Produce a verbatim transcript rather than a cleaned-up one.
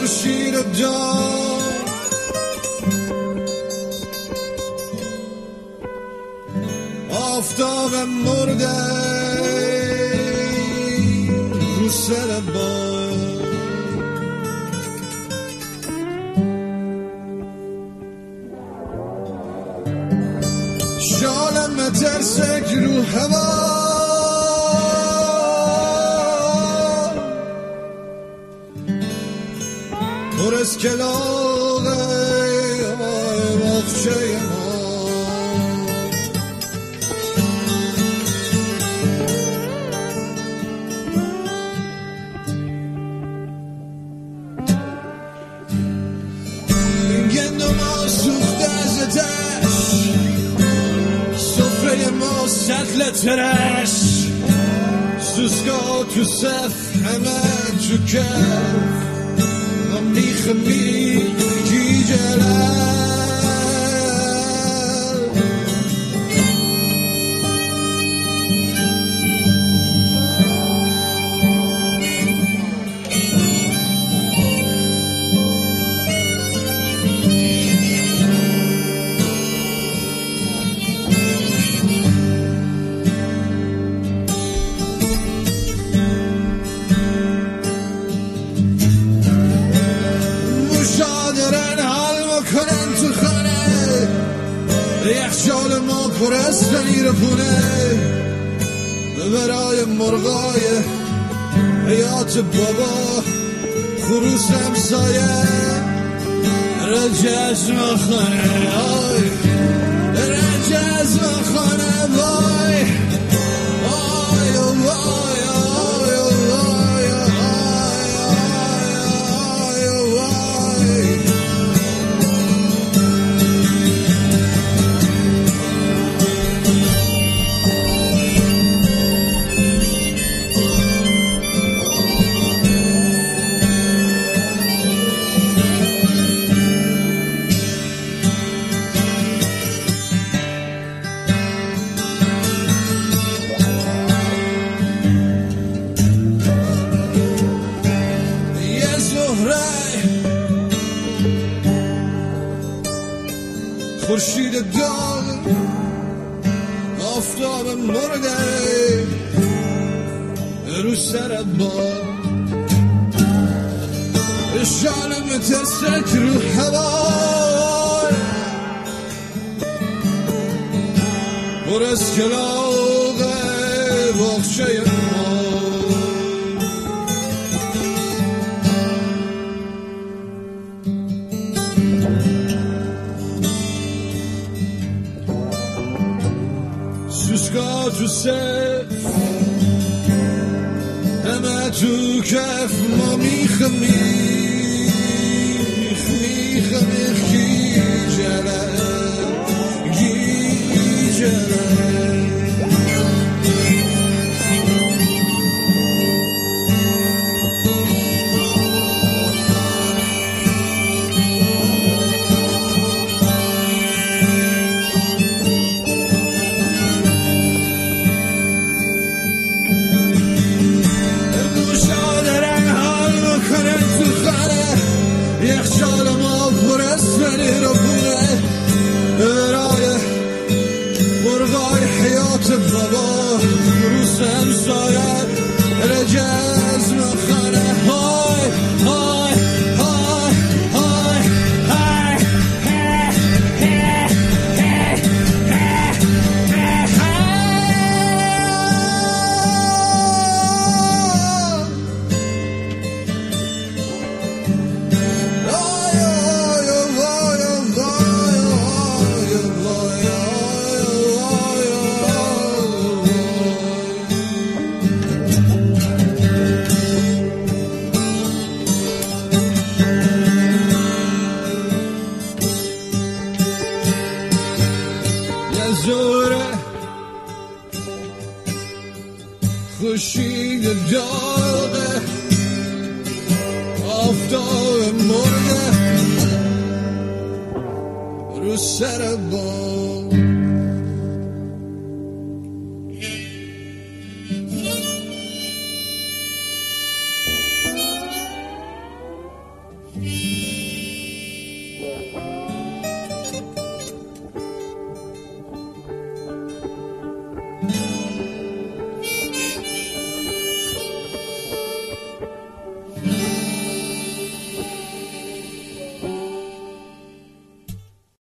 خورشید دار آفتاب مرده رو سر باد شالم مترسک رو هوا پر از کلاغه باغچه ما گندم ها سوخته از اتش سفره ما سطل ترش سوسکا تو صف همه تو کف میخ میگی جلال یخچال ما پر از پنیر پونه برای مرغای حیات بابا خروس همسایه رجزم خانه آی رجزم خانه وای آی وای آی وای آی وای خورشید داغ آفتاب مرده رو سر باد شالم ترسک رو هوا پر از کلاغ باغچه ما سوسکا تو صف همه تو کف ما میخ میخ میخ میخ گی جلال گی جلال یخچال ما پر از پنیر و پونه برای مرغای حیات بابا روز همسایه رجزم خانه های های های های خورشید داغ آفتاب مرده رو سر باد